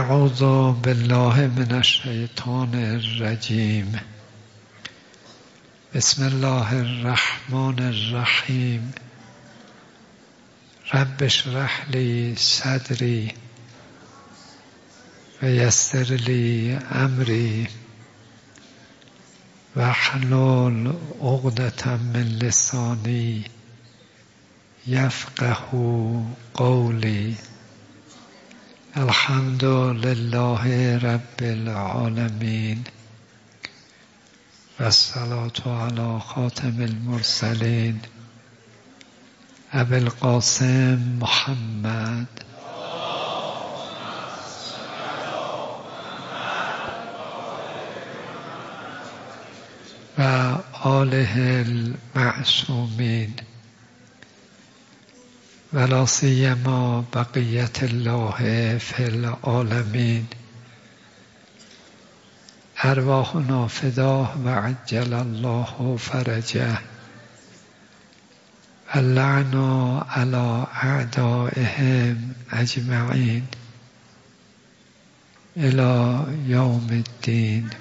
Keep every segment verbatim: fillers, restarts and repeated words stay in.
اعوذ بالله من الشیطان الرجیم. بسم الله الرحمن الرحیم. رب اشرح لی صدری و یسر لی امری واحلل عقدة من لسانی یفقهوا قولی. الحمد لله رب العالمین و الصلاة علی خاتم المرسلین ابی القاسم محمد و آله المعصومین ولا سیما بقیت الله فی العالمین. ارواحنا فداه و عجل الله فرجه و لعنا علی اعدائهم اجمعین الی یوم الدین.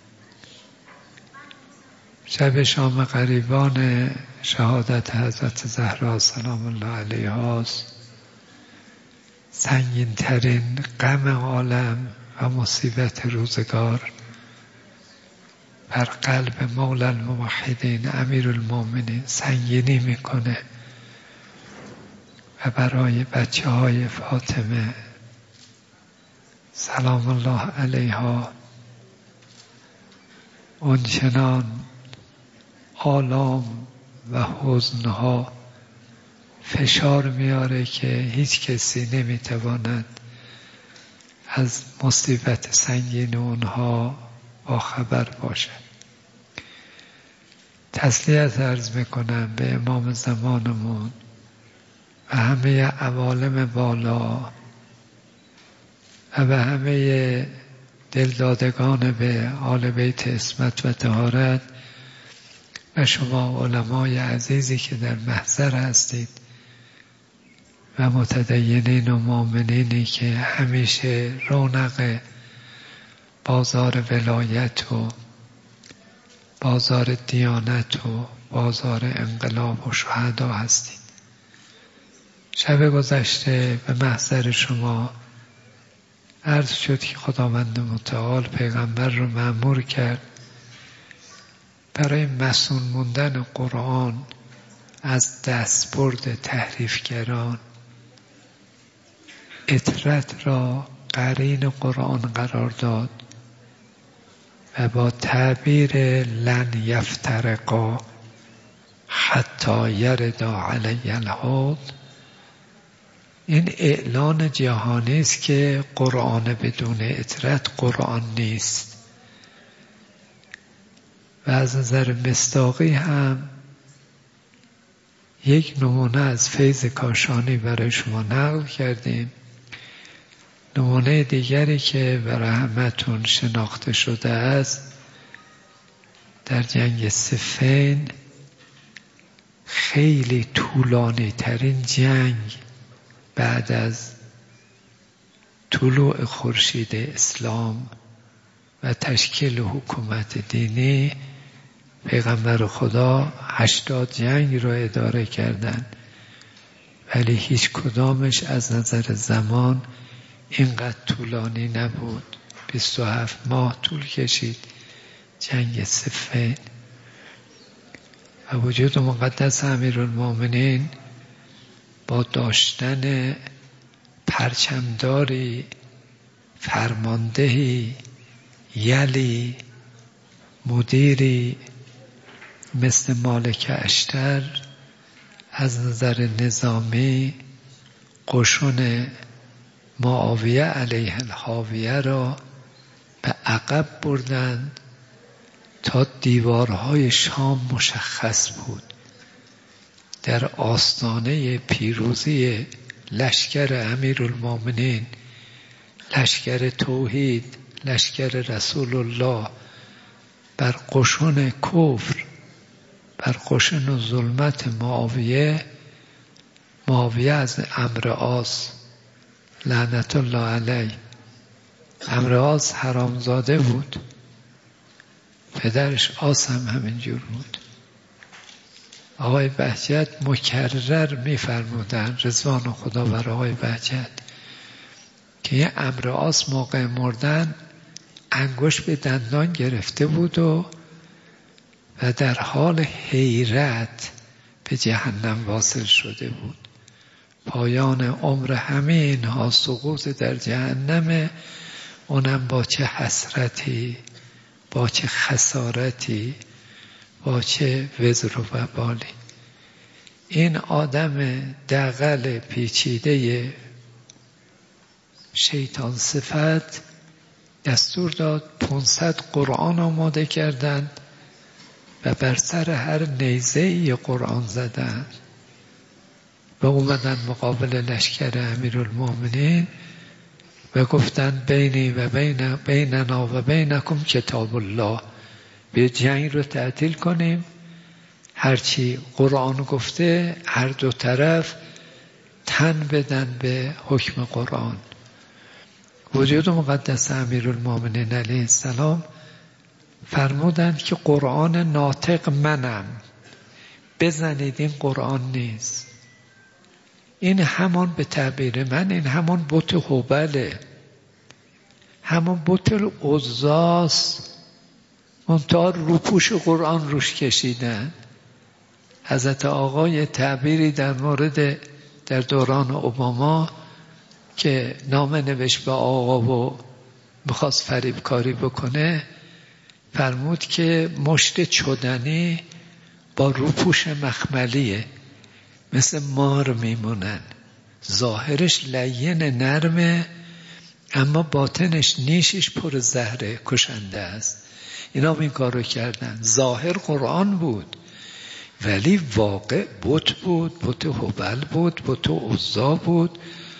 شب شام قریبان شهادت حضرت زهرا سلام الله علیها است. سنگین ترین غم عالم و مصیبت روزگار بر قلب مولا الموحدین امیرالمومنین سنگینی میکنه و برای بچه های فاطمه سلام الله علیها اونچنان آلام و حزنها فشار میاره که هیچ کسی نمیتواند از مصیبت سنگین اونها با خبر باشه. تسلیت عرض میکنم به امام زمانمون و همه عوالم بالا و به همه دلدادگان به آل بیت عصمت و طهارت و شما علمای عزیزی که در محضر هستید و متدینین و مؤمنینی که همیشه رونق بازار ولایت و بازار دیانت و بازار انقلاب و شهدا هستید. شب گذشته به محضر شما عرض شد که خداوند متعال پیغمبر رو مأمور کرد برای مسئول موندن قرآن از دستبرد تحریفگران اطرت را قرین قرآن قرار داد و با تعبیر لن یفترقا حتی یردا علی الحوض این اعلان جهانی است که قرآن بدون اطرت قرآن نیست. و از نظر مصداقی هم یک نمونه از فیض کاشانی برای شما نقل کردیم. نمونه دیگری که برای همتون شناخته شده است در جنگ صفین، خیلی طولانی ترین جنگ بعد از طلوع خورشید اسلام و تشکیل حکومت دینی، پیغمبر خدا هشتاد جنگ را اداره کردند ولی هیچ کدامش از نظر زمان اینقدر طولانی نبود. بیست و هفت ماه طول کشید جنگ صفین و وجود مقدس امیرالمومنین با داشتن پرچمداری فرماندهی یلی مدیری مثل مالک اشتر از نظر نظامی قشون معاویه علیه الحاویه را به عقب بردند تا دیوارهای شام مشخص بود. در آستانه پیروزی لشکر امیرالمومنین، لشکر توحید، لشکر رسول الله بر قشون کفر، بر قشون ظلمت معاویه، معاویه از عمرو عاص لعنت الله علیه عمرو عاص حرامزاده بود، پدرش عاص هم همینجور بود. آقای بهجت مکرر میفرمودن، رضوان خدا بر آقای بهجت، که یه عمرو عاص موقع مردن انگشت به دندان گرفته بود و و در حال حیرت به جهنم واصل شده بود. پایان عمر همه اینها سقوط در جهنم، اونم با چه حسرتی، با چه خسارتی، با چه وزر و وبالی. این آدم دغل پیچیده شیطان صفت دستور داد پانصد قرآن آماده کردند و بر سر هر نیزه یه قرآن زدن و اومدن مقابل لشکر امیرالمومنین و گفتن بینی و بین بیننا و بینکم کتاب الله، به جنگ رو تعطیل کنیم، هرچی قرآن گفته هر دو طرف تن بدن به حکم قرآن. وجود مقدس امیرالمومنین علیه السلام فرمودند که قرآن ناطق منم، بزنید این قرآن نیست. این همان به تعبیر من این همان بت هبله، همان بت العزاست، منتها روپوش قرآن روش کشیدن. حضرت آقای تعبیری در مورد در دوران اوباما که نامه نوشت به آقا و میخواست فریب کاری بکنه، فرمود که مشت چدنی با روپوش مخملیه، مثل مار میمونن، ظاهرش لین نرمه اما باطنش نیشش پر زهره کشنده است. اینا این کار رو کردن. ظاهر قرآن بود ولی واقع بت بود، بت هبل بود، بت عزا بود،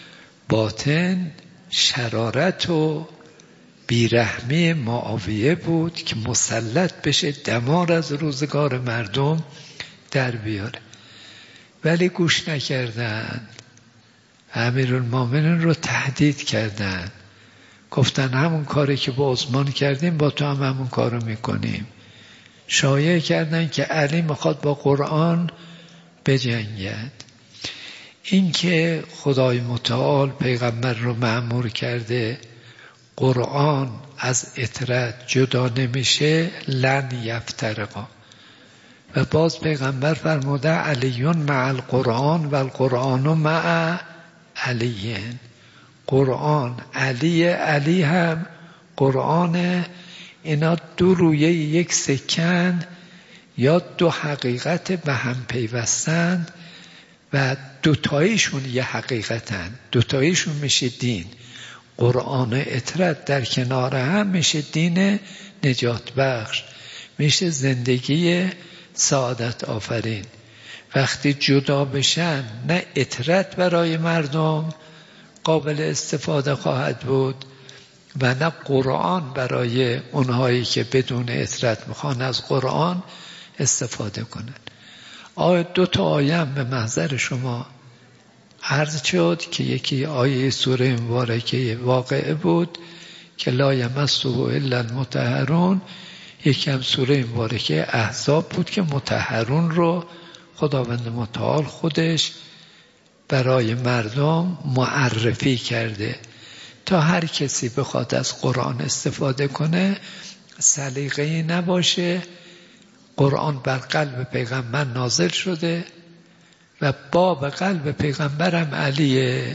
باطن شرارت و بیرحمی معاویه بود که مسلط بشه دمار از روزگار مردم در بیاره. ولی گوش نکردن، امیرالمومنین رو تهدید کردن، گفتن همون کاری که با عثمان کردیم با تو هم همون کارو میکنیم. شایع کردن که علی میخواد با قرآن بجنگد. این که خدای متعال پیغمبر رو مأمور کرده قرآن از اطرت جدا نمیشه، لن یفترقا. و باز پیغمبر فرموده علیون مع القرآن و القرآن مع علیین. قرآن علی، علی هم قرآن. اینا دو رویه یک سکن یا دو حقیقت به هم پیوستند و دوتایشون یه حقیقتن، دوتایشون میشه دین. قرآن اطرت در کنار هم میشه دین نجات بخش، میشه زندگی سعادت آفرین. وقتی جدا بشن نه اطرت برای مردم قابل استفاده خواهد بود و نه قرآن برای اونهایی که بدون اطرت میخوان از قرآن استفاده کنن. آیه دو تا آیه هم به محضر شما عرض شد که یکی آیه سوره مبارکه واقعه بود که لا یمسه الا المطهرون، یکی هم سوره مبارکه احزاب بود که مطهرون رو خداوند متعال خودش برای مردم معرفی کرده تا هر کسی بخواد از قرآن استفاده کنه سلیقه‌ای نباشه. قرآن بر قلب پیغمبر نازل شده و باب قلب پیغمبرم علیه،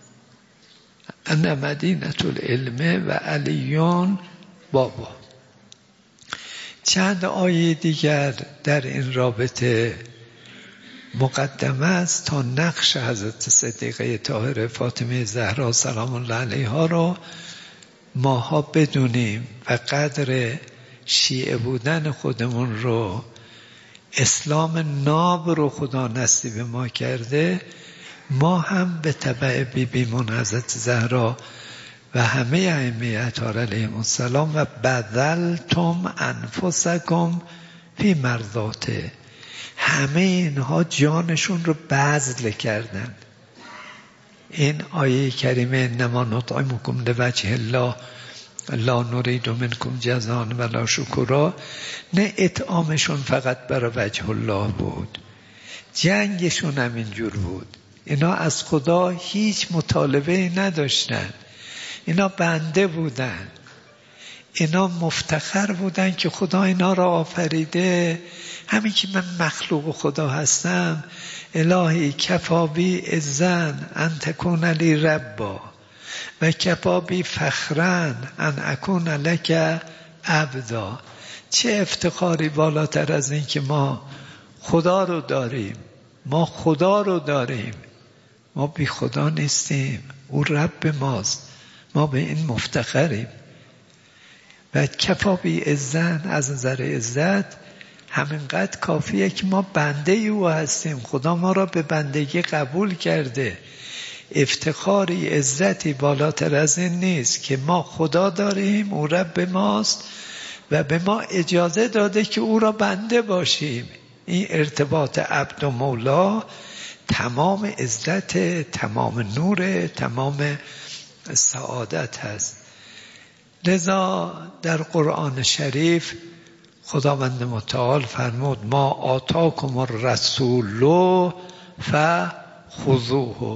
ان مدینة العلم و علیون بابا. چند آیه دیگر در این رابطه مقدمه است تا نقش حضرت صدیقه طاهره فاطمه زهرا سلام الله علیها رو ماها بدونیم و قدر شیعه بودن خودمون رو، اسلام ناب رو خدا نصیب ما کرده، ما هم به تبع بی بیمون حضرت زهرا و همه ائمه اطهار علیهم السلام و بذلتم انفسکم فی مرضاته، همه اینها جانشون رو بذل کردن. این آیه کریمه انما نطعمکم لوجه الله لا نرید منکم جزاء ولا شکورا، نه اطعامشون فقط برای وجه الله بود، جنگشون هم اینجور بود. اینا از خدا هیچ مطالبه نداشتن، اینا بنده بودن، اینا مفتخر بودن که خدا اینا را آفریده. همین که من مخلوق خدا هستم، الهی کفا بی عزن ان تکون لی ربا و کفا بی فخرن ان اکون لک عبدا. چه افتخاری بالاتر از این که ما خدا رو داریم، ما خدا رو داریم، ما بی خدا نیستیم، او رب ماست، ما به این مفتخریم. و کفا بی عزن، از نظر عزت همینقدر کافیه که ما بنده او هستیم، خدا ما را به بندگی قبول کرده. افتخاری عزتی بالاتر از این نیست که ما خدا داریم، او رب ماست و به ما اجازه داده که او را بنده باشیم. این ارتباط عبد و مولا تمام عزت، تمام نور، تمام سعادت هست. لذا در قرآن شریف خداوند متعال فرمود ما آتاکم الرسول فخذوه.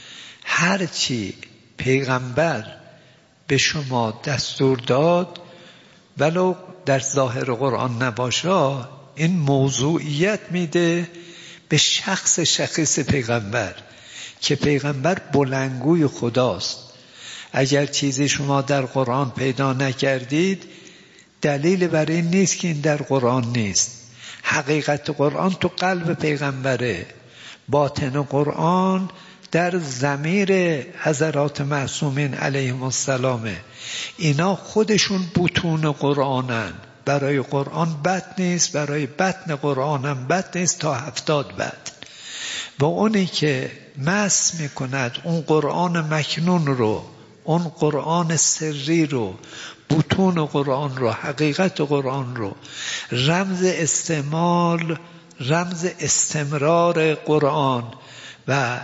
هرچی پیغمبر به شما دستور داد، ولو در ظاهر قرآن نباشه، این موضوعیت میده به شخص شخص پیغمبر که پیغمبر بلندگوی خداست. اگر چیزی شما در قرآن پیدا نکردید، دلیل بر این نیست که این در قرآن نیست. حقیقت قرآن تو قلب پیغمبره، باطن قرآن در ضمیر حضرات معصومین علیهم السلامه. اینا خودشون بطون قرآنن، برای قرآن بد نیست، برای بطن قرآن هم بد نیست تا هفتاد بد. با اونی که مس میکند اون قرآن مکنون رو، اون قرآن سری رو، بطون قرآن رو، حقیقت قرآن رو، رمز استعمال، رمز استمرار قرآن و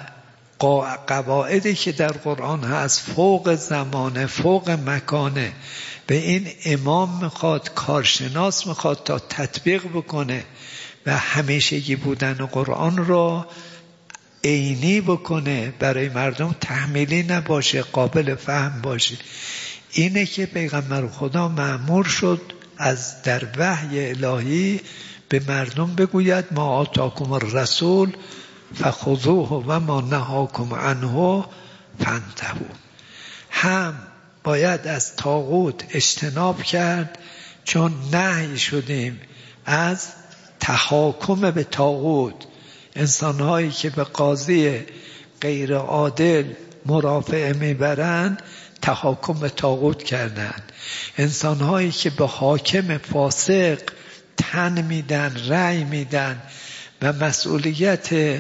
قواعدی که در قرآن هست، فوق زمانه، فوق مکانه، به این امام میخواد، کارشناس میخواد تا تطبیق بکنه و همیشگی بودن قرآن رو عینی بکنه، برای مردم تحمیلی نباشه، قابل فهم باشه. اینه که پیغمبر خدا مأمور شد از در وحی الهی به مردم بگوید ما آتاکم الرسول فخذوه و ما نهاکم عنه فانتهوا. هم باید از طاغوت اجتناب کرد، چون نهی شدیم از تحاکم به طاغوت. انسانهایی که به قاضی غیر عادل مرافعه میبرند تحاکم به طاغوت کردند. انسانهایی که به حاکم فاسق تن میدن، رأی میدن و مسئولیت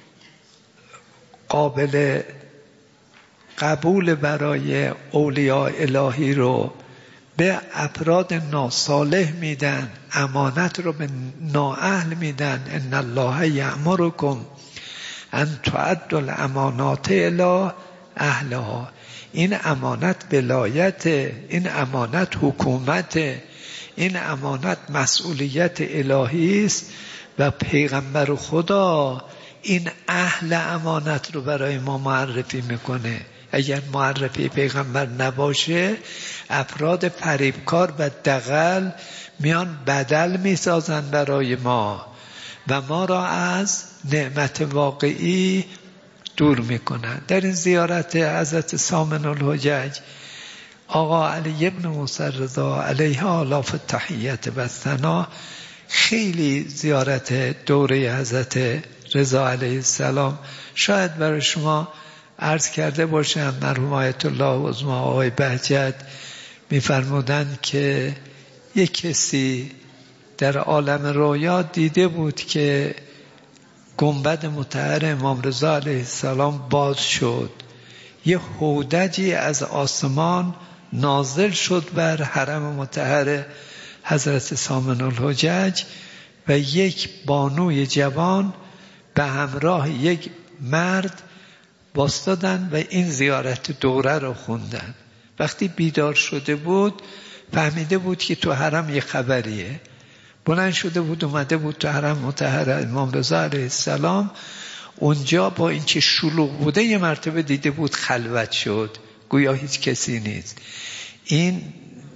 قابل قبول برای اولیاء الهی رو به افراد ناصالح میدن، امانت رو به نااهل میدن. ان الله یأمرکم ان تؤدوا الامانات الی اهلها. این امانت ولایت، این امانت حکومت، این امانت مسئولیت الهی است و پیغمبر خدا این اهل امانت رو برای ما معرفی میکنه. اگر معرفی پیغمبر نباشه، افراد فریبکار و دغل میان بدل میسازن برای ما و ما را از نعمت واقعی دور میکنن. در این زیارت حضرت سامن الحجج، آقا علی ابن موسی رضا علیه آلاف التحیت و ثنا، خیلی زیارت دوره حضرت رضا علیه السلام شاید برای شما عرض کرده باشم. مرحوم آیت الله عظما آقای بهجت میفرمودند که یک کسی در عالم رویا دیده بود که گنبد مطهر امام رضا علیه السلام باز شد، یه هودجی از آسمان نازل شد بر حرم مطهر حضرت سامن الحجج و یک بانوی جوان به همراه یک مرد باستادن و این زیارت دوره رو خوندن وقتی بیدار شده بود فهمیده بود که تو حرم یه خبریه، بلند شده بود اومده بود تو حرم مطهر امام رضا علیه السلام. اونجا با اینکه شلوغ بوده یه مرتبه دیده بود خلوت شد، گویا هیچ کسی نیست. این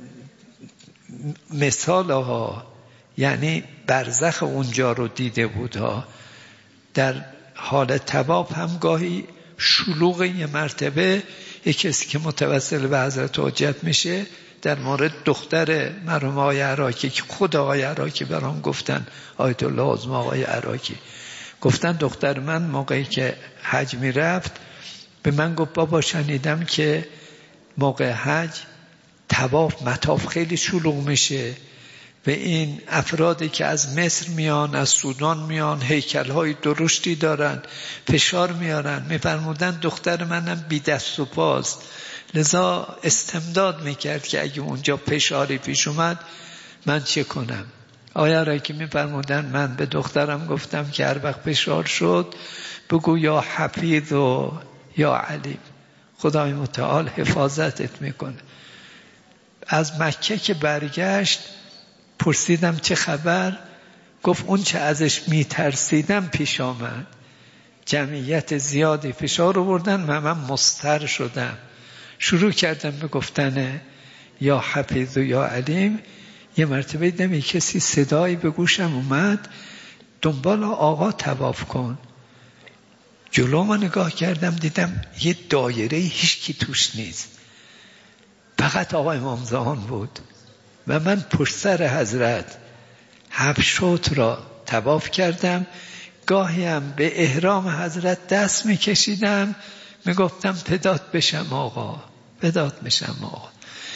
مثال ها یعنی برزخ اونجا رو دیده بود ها. در حال طواف هم گاهی شلوغ یه مرتبه یک کسی که متوسل به حضرت حجت میشه، در مورد دختر مرحوم آقای عراقی که خود آقای عراقی برام گفتن، آیت الله عظمی آقای عراقی گفتن دختر من موقعی که حج میرفت به من گفت بابا شنیدم که موقع حج طواف مطاف خیلی شلوغ میشه و این افرادی که از مصر میان از سودان میان هیکل‌های درشتی دارن فشار میارن. میفرمودن دختر منم بی دست و پاست، لذا استمداد میکرد که اگه اونجا فشاری پیش اومد من چه کنم. آیا را که میفرمودن من به دخترم گفتم که هر وقت فشار شد بگو یا حفیظ و یا علیم، خدای متعال حفاظتت میکنه. از مکه که برگشت پرسیدم چه خبر، گفت اون چه ازش میترسیدم پیش آمد، جمعیت زیادی فشار آوردن و من مضطر شدم. شروع کردم به گفتن یا حفیظ و یا علیم. یه مرتبه دیدم یک کسی صدایی به گوشم اومد دنبال آقا طواف کن. جلو ما نگاه کردم دیدم یه دایره هیچ کی توش نیست، فقط آقا امام زمان بود و من پشت سر حضرت هفت شوط را طواف کردم. گاهی هم به احرام حضرت دست میکشیدم میگفتم فدات بشم آقا، فدات بشم آقا.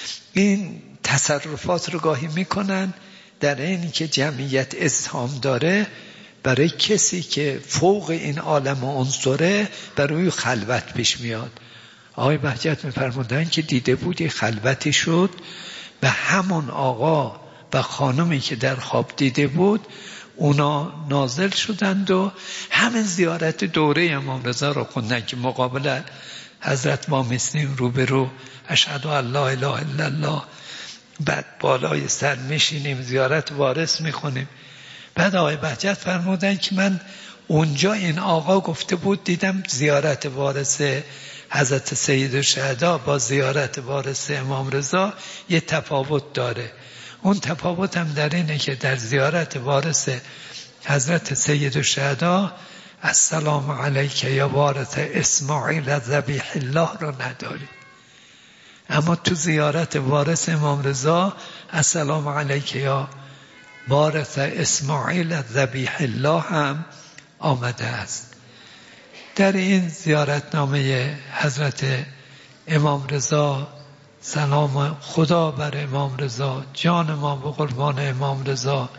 این تصرفات رو گاهی میکنن در اینی که جمعیت ازدحام داره، برای کسی که فوق این عالم و عنصره برای خلوت پیش میاد. آقای بهجت میفرمودن که دیده بودی خلوتی شد و همون آقا و خانمی که در خواب دیده بود اونا نازل شدند و همین زیارت دوره امام رضا رو خوندن که مقابل حضرت ما میسنیم روبرو اشهد ان لا اله الا الله، بعد بالای سر میشینیم زیارت وارث میخونیم. بعد آقای بهجت فرمودن که من اونجا این آقا گفته بود دیدم زیارت وارث حضرت سید الشهدا با زیارت وارث امام رضا یه تفاوت داره. اون تفاوت هم در اینه که در زیارت وارث حضرت سید الشهدا السلام علیک یا وارث اسماعیل ذبیح الله رو نداری، اما تو زیارت وارث امام رضا السلام علیک یا وارث اسماعیل ذبیح الله هم آمده است. در این زیارتنامه حضرت امام رضا سلام خدا بر امام رضا، جان ما به قربان امام رضا،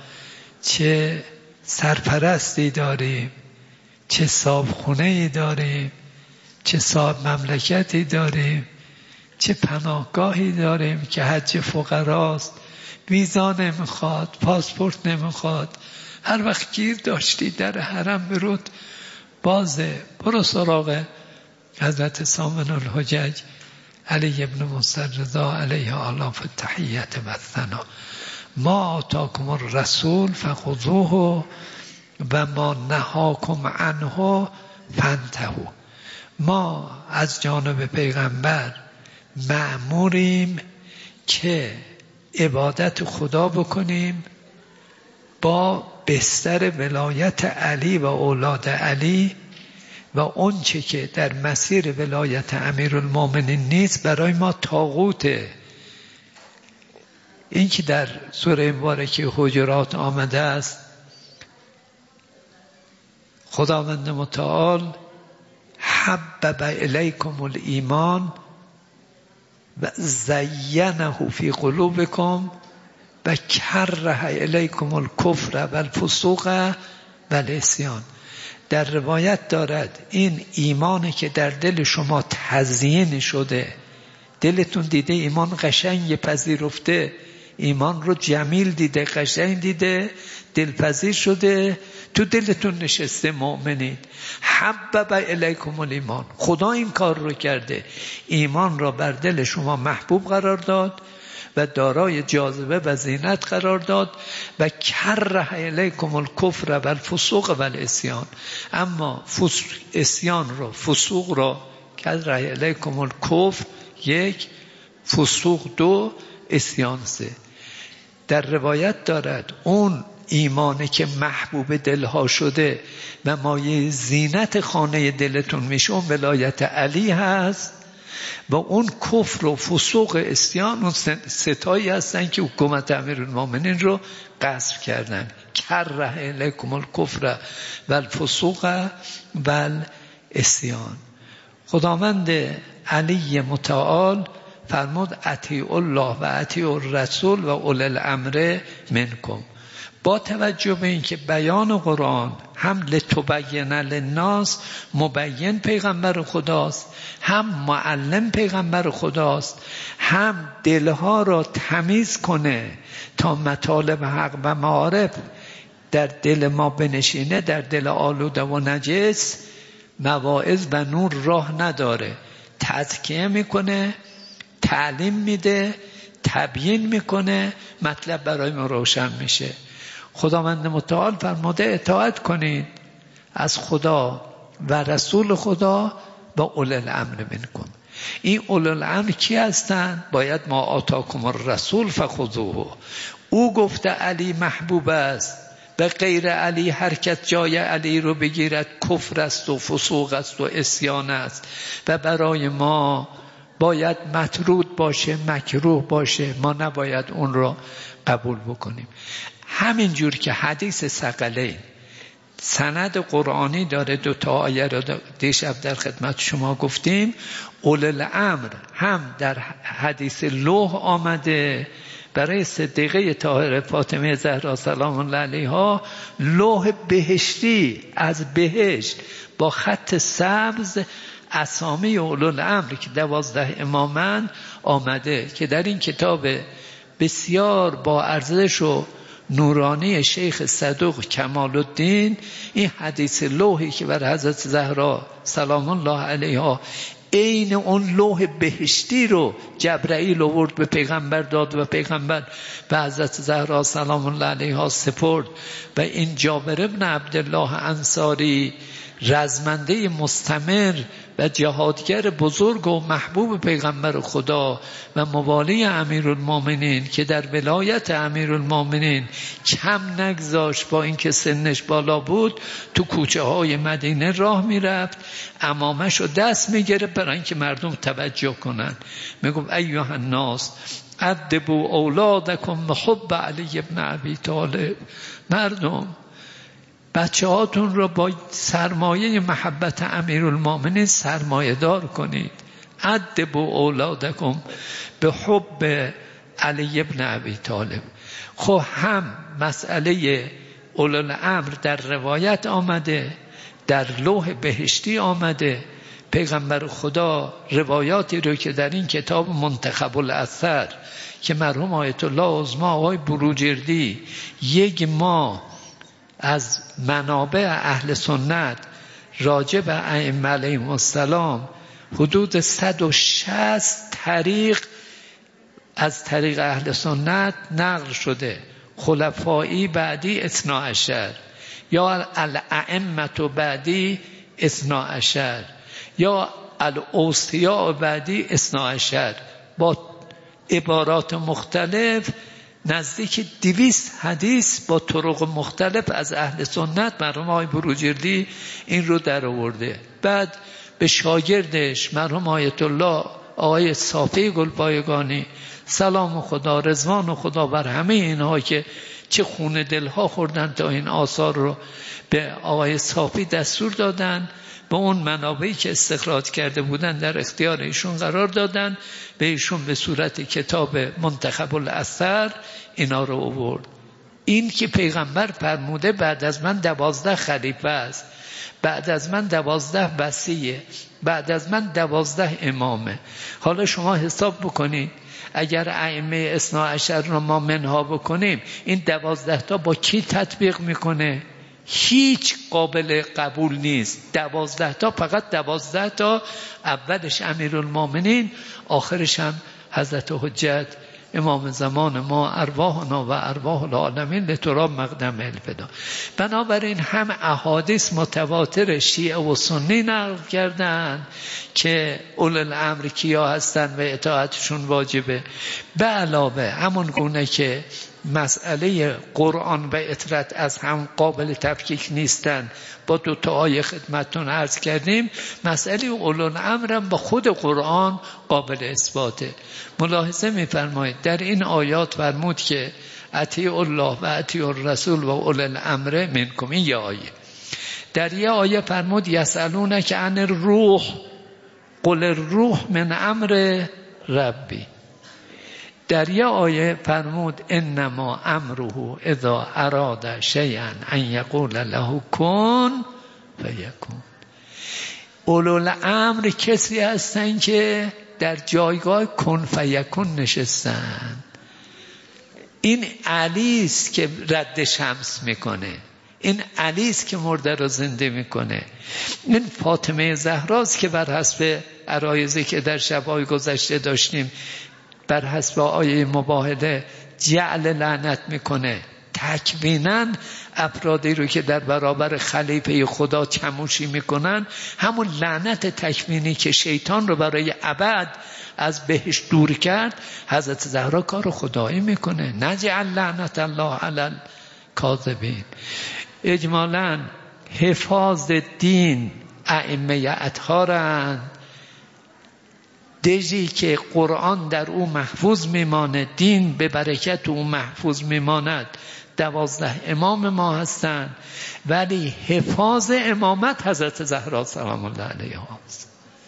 چه سرپرستی داریم، چه صاحب خونه‌ای داریم، چه صاحب مملکتی داریم، چه پناهگاهی داریم که حج فقراست، ویزا نمیخواد، پاسپورت نمیخواد، هر وقت گیر داشتی در حرم برود بازه، برو سراغ حضرت سامن الحجج علی ابن موسی رضا علیه آلاف التحیت و الثنا. ما آتاکم الرسول فخذوه و ما نهاکم عنه فانتهوا. ما از جانب پیغمبر مأموریم که عبادت خدا بکنیم با بستر ولایت علی و اولاد علی و اون چه که در مسیر ولایت امیرالمومنین نیست برای ما طاغوته. این که در سوره مبارکه حجرات آمده است خداوند متعال حبب الیکم الایمان و زینه فی قلوبکم و کره الیکم الکفر و الفسوق و العصیان. در روایت دارد این ایمانی که در دل شما تزیین شده، دلتون دیده ایمان قشنگ پذیرفته، ایمان رو جمیل دیده، قشنگ دیده، دلپذیر شده، تو دلتون نشسته مؤمنید. حبب الیکم الایمان، خدا این کار رو کرده، ایمان را بر دل شما محبوب قرار داد و دارای جاذبه و زینت قرار داد. و کره الیکم الکفر و الفسوق و العصیان، اما عصیان را، فسوق را، کره الیکم الکفر یک، فسوق دو، عصیان سه. در روایت دارد اون ایمانی که محبوب دلها شده و مایه زینت خانه دلتون میشه، اون ولایت علی هست. و اون کفر و فسوق عصیان اون ستایی هستن که حکومت امیرالمومنین رو غصب کردن. کره الیکم الکفر و الفسوق و العصیان. خداوند علی متعال فرمود اطیعوا الله و اطیعوا الرسول و اولی الامر منکم. با توجه به اینکه بیان قرآن هم لتبین للناس، مبین پیغمبر خداست، هم معلم پیغمبر خداست، هم دلها را تمیز کنه تا مطالب حق و معارف در دل ما بنشینه، در دل آلوده و نجس مواعظ و نور راه نداره. تزکیه میکنه، تعلیم میده، تبیین میکنه، مطلب برای ما روشن میشه. خداوند متعال فرموده اطاعت کنید از خدا و رسول خدا و اولی الامر منکم. این اولی الامر کی هستن؟ باید ما آتاکم الرسول فخذوه. او گفته علی محبوب است، به غیر علی هر کس جای علی رو بگیرد کفر است و فسوق است و عصیان است و برای ما باید مطرود باشه، مکروه باشه، ما نباید اون رو قبول بکنیم. همین جور که حدیث ثقلین سند قرآنی داره، دو تا آیه رو دیشب در خدمت شما گفتیم. اول الامر هم در حدیث لوح آمده برای صدیقه طاهره فاطمه زهرا سلام الله علیها، لوح بهشتی از بهشت با خط سبز اسامی اولو الامر که دوازده امامن آمده، که در این کتاب بسیار با ارزش و نورانی شیخ صدوق کمال الدین این حدیث لوحی که بر حضرت زهرا سلام الله علیها عین اون لوح بهشتی رو جبرائیل آورد به پیغمبر داد و پیغمبر به حضرت زهرا سلام الله علیها سپرد. و این جابر ابن عبدالله انصاری رزمنده مستمر و جهادگر بزرگ و محبوب پیغمبر خدا و موالی امیرالمومنین که در ولایت امیرالمومنین کم نگذاشت، با اینکه سنش بالا بود تو کوچه های مدینه راه میرفت، عمامش رو دست میگرفت برای اینکه مردم توجه کنن. میگفت ایها الناس ادبوا اولادکم بحب علی ابن ابی طالب، مردم بچه هاتون رو با سرمایه محبت امیرالمومنین سرمایه دار کنید. ادبوا اولادکم به حب علی ابن ابی طالب. خب هم مسئله اولو الامر در روایت آمده، در لوح بهشتی آمده. پیغمبر خدا روایاتی رو که در این کتاب منتخب الاثر که مرحوم آیت الله عظمی آقای بروجردی یک ماه از منابع اهل سنت راجع به ائمه علیهم السلام حدود صد و شصت طریق از طریق اهل سنت نقل شده. خلفایی بعدی اثنا عشر، یا الائمه بعدی اثنا عشر، یا الاوصیاء بعدی اثنا عشر، با عبارات مختلف نزدیک دویست حدیث با طرق مختلف از اهل سنت مرحوم آقای بروجردی این رو در آورده. بعد به شاگردش مرحوم آیت الله آقای صافی گلپایگانی سلام خدا رضوان خدا بر همه اینها که چه خون دلها خوردن تا این آثار رو به آقای صافی دستور دادن، به اون منابعی که استخراج کرده بودن در اختیار ایشون قرار دادن، به ایشون به صورت کتاب منتخب الاثر اینا رو آورد. این که پیغمبر فرموده بعد از من دوازده خلیفه است، بعد از من دوازده وصیه، بعد از من دوازده امامه. حالا شما حساب بکنید اگر ائمه اثنا عشر رو ما منها بکنیم، این دوازده تا با کی تطبیق میکنه؟ هیچ قابل قبول نیست. دوازده تا فقط دوازده تا، اولش امیرالمومنین، آخرش هم حضرت حجت امام زمان ما، ارواحنا و ارواح العالمین لتراب مقدم الفدا. بنابراین هم احادیث متواتر شیعه و سنی نقل کردن که اولو الامر کیا هستن و اطاعتشون واجبه، به علاوه همون گونه که مسئله قرآن و اطرت از هم قابل تفکیک نیستن، با دو تا آیه خدمتتون عرض کردیم، مسئله اولو الامر هم با خود قرآن قابل اثباته. ملاحظه می‌فرمایید در این آیات فرمود که اطیعوا الله و اطیعوا الرسول و اولو الامر منکم، این یه آیه. در یه آیه فرمود یسألونک عن الروح قل الروح من امر ربی. در یه آیه فرمود انما امره اذا اراد شیئا ان یقول له کن فیکون. اولو الامر کسی هستن که در جایگاه کن فیکون نشستن. این علی است که رد شمس میکنه، این علی است که مرده رو زنده میکنه، این فاطمه زهراست که بر حسب عرایضی که در شب‌های گذشته داشتیم بر حسب آیه مباهله جعل لعنت میکنه. تکویناً افرادی رو که در برابر خلیفه خدا چموشی میکنن، همون لعنت تکوینی که شیطان رو برای ابد از بهش دور کرد، حضرت زهرا کار خدایی میکنه. نجعل لعنت الله علی الکاذبین. اجمالاً حفاظ دین ائمه اطهارن، دژی که قرآن در او محفوظ میمانه، دین به برکت او محفوظ میماند، دوازده امام ما هستند، ولی حفاظ امامت حضرت زهرا سلام الله علیها است.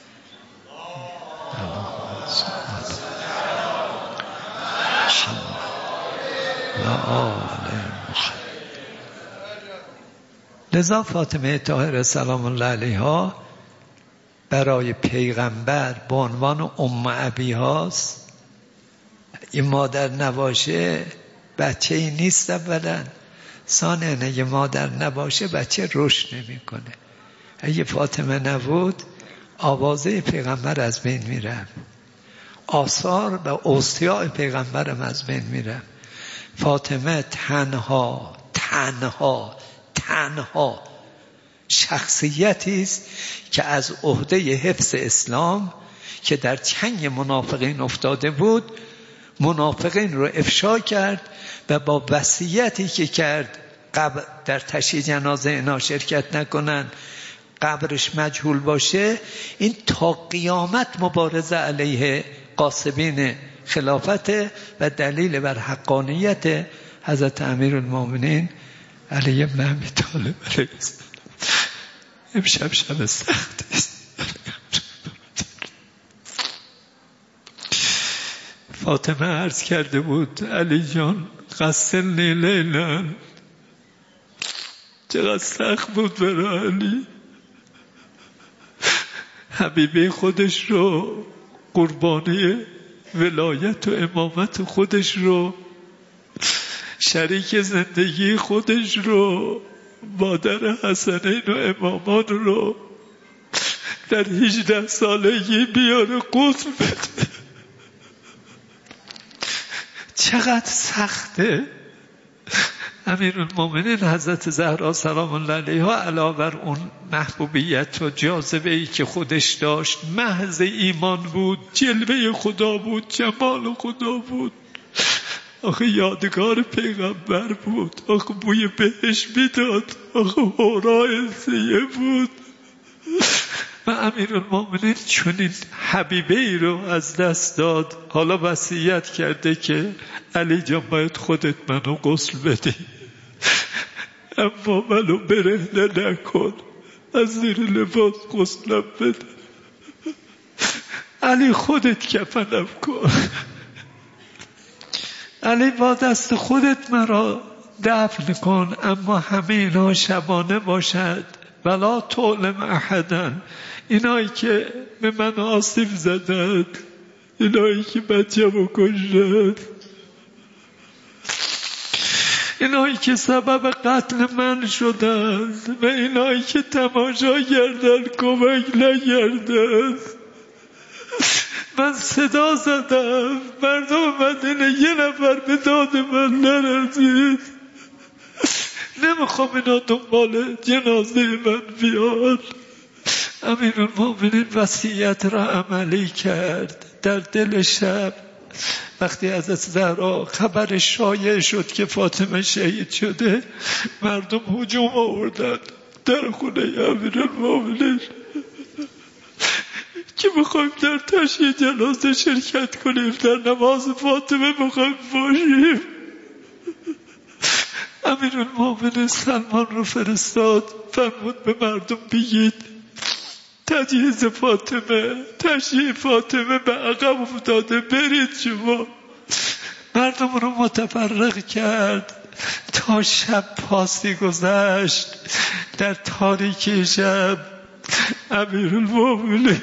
لذا فاطمه طاهره سلام الله علیها برای پیغمبر به عنوان ام ابی هاست. این مادر نباشه بچه ای نیست اولا، ثانیاً اگه مادر نباشه بچه رشد نمیکنه. اگه فاطمه نبود آوازه پیغمبر از بین میره، آثار و اوصیاء پیغمبرم از بین میره. فاطمه تنها تنها تنها شخصیتی است که از عهده حفظ اسلام که در چنگ منافقین افتاده بود، منافقین رو افشا کرد و با وصیتی که کرد قبر در تشییع جنازه اینا شرکت نکنن، قبرش مجهول باشه، این تا قیامت مبارزه علیه غاصبین خلافت و دلیل بر حقانیت حضرت امیرالمومنین علی بن ابی طالب علیه السلام. امشب شب سخت است. فاطمه عرض کرده بود علی جان غسلنی لیلا، چقدر سخت بود برای علی. حبیبه خودش رو، قربانی ولایت و امامت خودش رو، شریک زندگی خودش رو، مادر حسنین و امامان رو در هجده سالگی بیاره قطب بده. چقدر سخته. امیرالمومنین حضرت زهرا سلام الله علیها علاوه بر اون محبوبیت و جاذبه‌ای که خودش داشت، محض ایمان بود، جلوه خدا بود، جمال خدا بود، آخه یادگار پیغمبر بود، آخه بوی بهش میداد، آخه هورای سیه بود. و امیرالمومنین چنین حبیبه ای رو از دست داد. حالا وصیت کرده که علی جان باید خودت منو غسل بدی، اما منو برهنه نکن، از زیر لباس غسلم بده. علی خودت کفنم کن، علی با دست خودت مرا دفن کن، اما همه اینا شبانه باشد. ولا تعلم احدا، اینایی که به من آسیب زدند، اینایی که بچه‌مو کشتن، اینایی که سبب قتل من شدن و اینایی که تماشا کردن کمک نکردن. من صدا زدم، مردم مدینه یه نفر به داد من نرسید. نمیخوام اینا دنبال جنازه من بیان. امیرالمومنین وصیت را عملی کرد. در دل شب وقتی حضرت زهرا خبر شایع شد که فاطمه شهید شده، مردم هجوم آوردن در خونه امیرالمومنین که میخوایم در تشییع جنازه شرکت کنیم، در نماز فاطمه میخوایم باشیم. امیرالمومنین سلمان رو فرستاد، فرمود به مردم بگید تجهیز فاطمه، تشییع فاطمه به عقب افتاده، برید شما. مردم رو متفرق کرد تا شب پاسی گذشت. در تاریکی شب امیرالمومنین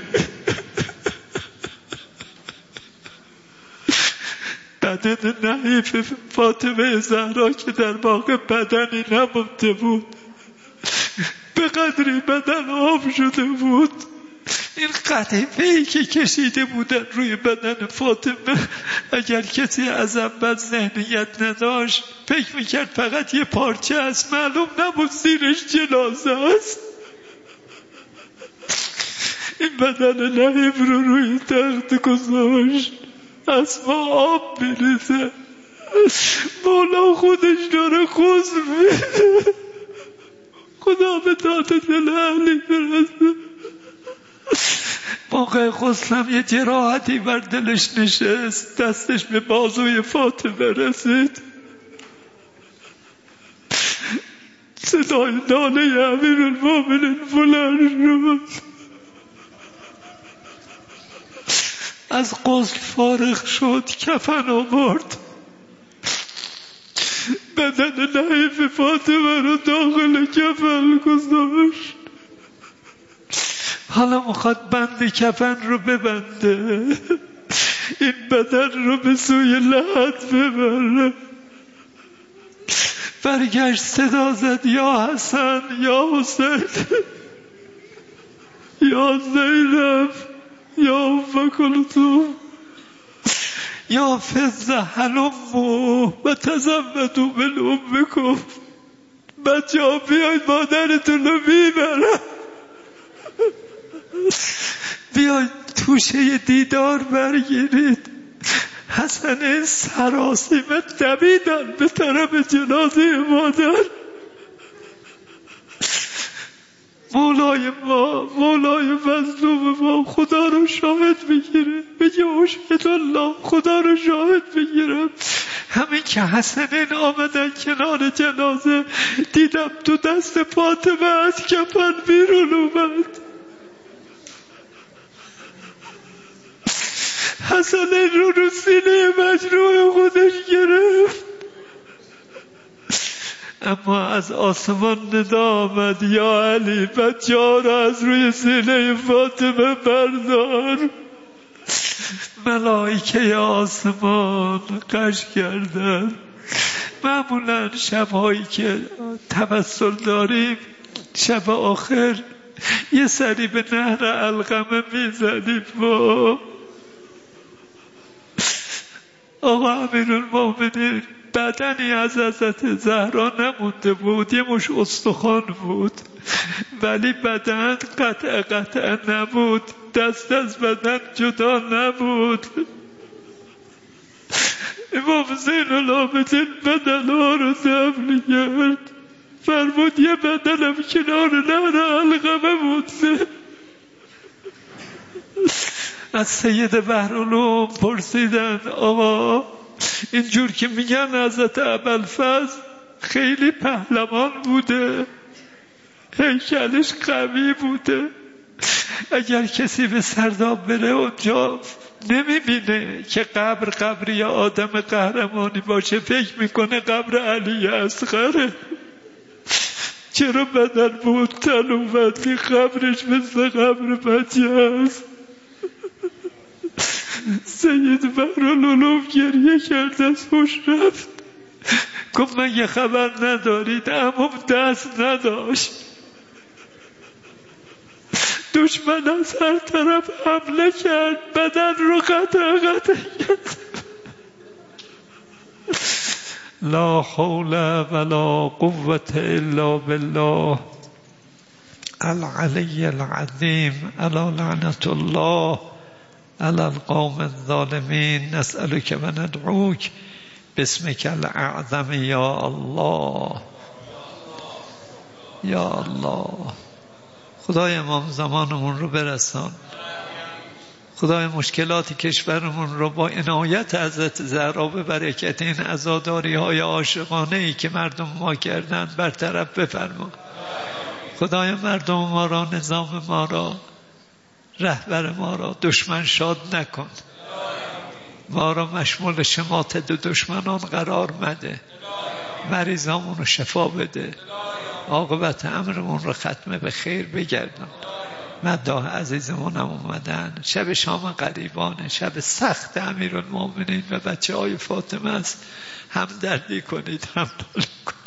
بدن نحیف فاطمه زهرا که در واقع بدنی نمونده بود، به قدری بدن آب شده بود. این قطعه‌ای که کشیده بودن روی بدن فاطمه، اگر کسی از اول ذهنیت نداشت فکر میکرد فقط یه پارچه است، معلوم نبود زیرش جنازه است. این بدن نحیف رو روی تخت گذاشت، از ما آب میریزه، مولا خودش داره غسل میده. خدا به داد دل اهلی برسه. موقع غسلم یه جراحتی بر دلش نشست، دستش به بازوی فاطمه رسید. صدای ناله امیرالمومنین بلند شد. از غسل فارغ شد، کفن آورد، بدن نحیف فاطمه رو داخل کفن گذاشت. حالا میخواد بند کفن رو ببنده، این بدن رو به سوی لحد ببره. برگشت صدا زد یا حسن، یا حسین، یا زینب، یا ام کلثوم، یا فضه هلموا و تزودوا من امکم. بچه ها بیاید مادرتون رو میبرن، بیاید توشه دیدار برگیرید. حسن سراسیمه دویدن به طرف جنازه مادر. مولای ما، مولای مظلوم ما خدا رو شاهد بگیره، بگه اشهد الله، خدا رو شاهد بگیرم. همین که حسنین آمدن کنار جنازه، دیدم تو دست فاطمه از کفن بیرون اومد. حسنین رو رو سینه مجروح خودش گرفت. اما از آسمان ندا آمد یا علی، بچه ها را از روی سینه فاطمه بردار. ملائکه آسمان قش کردن. معمولا شبهایی که توسل داریم، شب آخر یه سری به نهر علقمه میزنیم. با آقا امیرالمومنین بدنی از حضرت زهرا نمونده بود، یه مش استخوان بود، ولی بدن قطع قطع نبود، دست از بدن جدا نبود. امام زین العابدین بدن ها رو دفن کرد، فرمود یه بدنم کنار نهر علقمه بوده. از سید بحرالعلوم پرسیدن آقا اینجور که میگن حضرت ابوالفضل خیلی پهلوان بوده، هیکلش قوی بوده، اگر کسی به سرداب بره اونجا نمیبینه که قبر قبر یا آدم قهرمانی باشه، فکر میکنه قبر علی اصغره. چرا بدن بود تن اومد که قبرش مثل قبر بچه هست؟ سید بهرالعلوم گریه کرد، از هوش رفت، گفت من یه خبر ندارید، عموم دست نداشت، دشمن از هر طرف حمله کرد، بدن رو قطع قطع کرد. لا حول ولا قوة الا بالله العلی العظیم. الا لعنت الله علی القوم الظالمین. نسألك و ندعوک باسمک الاعظم یا الله یا الله. خدای امام زمانمون رو برسان. خدای مشکلات کشورمون رو با عنایت حضرت زهرا به برکت این عزاداری های عاشقانه ای که مردم ما کردن برطرف بفرما. خدای مردم ما را، نظام ما را، رهبر ما را دشمن شاد نکن، ما را مشمول شماتت دشمنان قرار مده، مریضامون رو شفا بده، عاقبت امرمون رو ختمه به خیر بگردن. مداح عزیزمونم اومدن، شب شام غریبانه، شب سخت امیرالمومنین و بچه های فاطمه است، همدردی کنید، همدردی کنید.